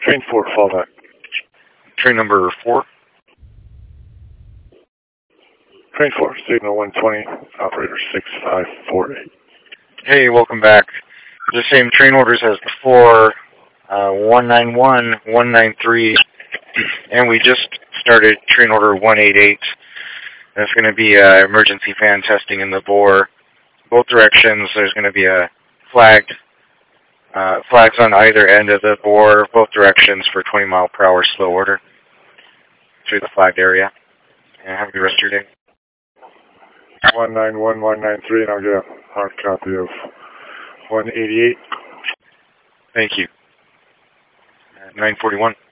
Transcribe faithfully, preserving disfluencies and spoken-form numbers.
Train four, fall back. Train number four. Train four, signal one twenty, operator six five four eight. Hey, welcome back. The same train orders as before, uh, one nine one, one nine three, and we just started train order one eight eight. That's going to be uh, emergency fan testing in the bore. Both directions, there's going to be a flagged, uh, flags on either end of the bore, both directions for twenty mile per hour slow order through the flagged area. And have a good rest of your day. one nine one, one nine three, and I'll get a hard copy of one eighty-eight. Thank you. nine forty-one.